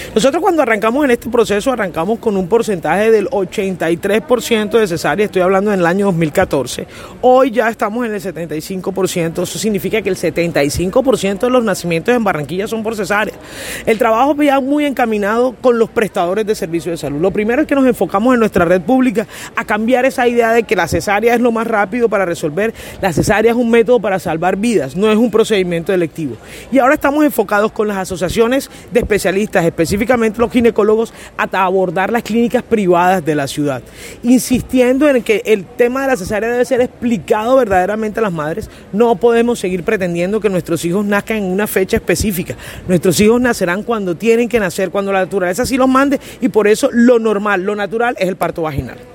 Nosotros cuando arrancamos en este proceso, arrancamos con un porcentaje del 83% de cesárea, estoy hablando en el año 2014. Hoy ya estamos en el 75%, eso significa que el 75% de los nacimientos en Barranquilla son por cesárea. El trabajo ya muy encaminado con los prestadores de servicios de salud. Lo primero es que nos enfocamos en nuestra red pública a cambiar esa idea de que la cesárea es lo más rápido para resolver. La cesárea es un método para salvar vidas, no es un procedimiento electivo. Y ahora estamos enfocados con las asociaciones de especialistas, específicamente los ginecólogos, a abordar las clínicas privadas de la ciudad, insistiendo en que el tema de la cesárea debe ser explicado verdaderamente a las madres. No podemos seguir pretendiendo que nuestros hijos nazcan en una fecha específica. Nuestros hijos nacerán cuando tienen que nacer, cuando la naturaleza así los mande, y por eso lo normal, lo natural es el parto vaginal.